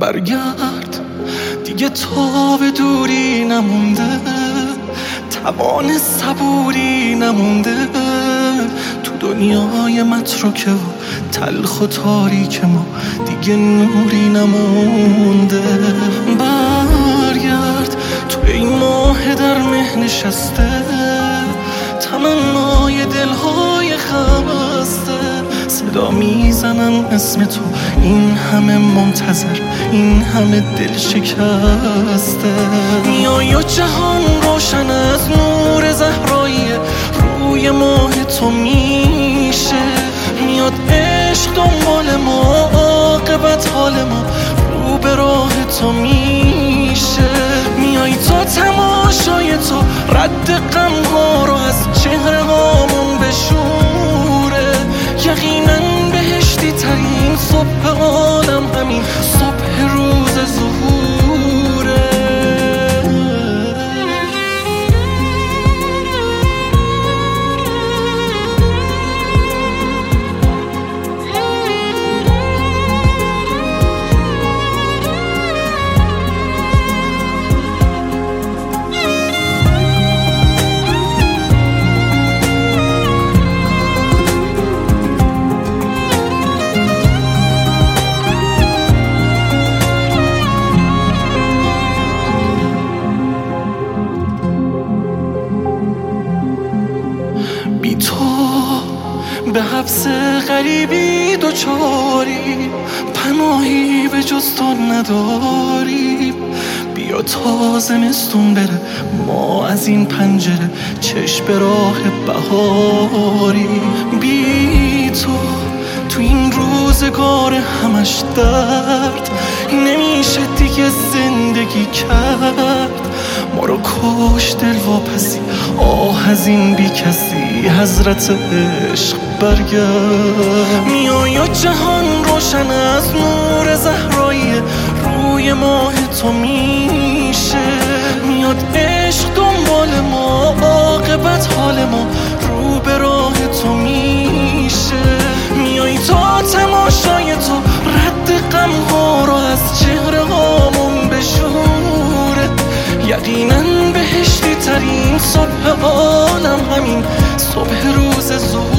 برگرد دیگه تا به دوری نمونده، توان صبوری نمونده، تو دنیای متروکه و تلخ و تاریک ما دیگه نوری نمونده. برگرد تو این ماه در مه نشسته، تمنای دلهای خسته، صدا میزنن اسم تو، این همه منتظر، این همه دل شکسته. میای و جهان روشن از نور زهرایی روی ماه تو میشه، میاد عشق دنبال ما، عاقبت حال ما رو به راه تو میشه. میای تا تماشای تو رد غم ها رو از چهره هامون بشوره، یقینا بهشتی ترین صبح عالم همین صبح روز ظهوره. بی تو به حبس غریبی دوچاری، پناهی به جز تو نداریم. بیا تا زمستون بره ما از این پنجره چشم به راه بهاری. بی تو این روزگار همش درد، نمیشه دیگه زندگی کرد. ما رو کش دل واپسی، آه از این بی کسی، حضرت عشق برگرد. میای و جهان روشن از نور زهرایی روی ماه تو میشه، میاد عشق دنبال ما، عاقبت حال ما رو به راه تو میشه. میای تا تماشای تو رد غم ها رو از چهره هامون بشوره، یقینا بهشتی ترین صبح عالم همین صبح روز ظهور.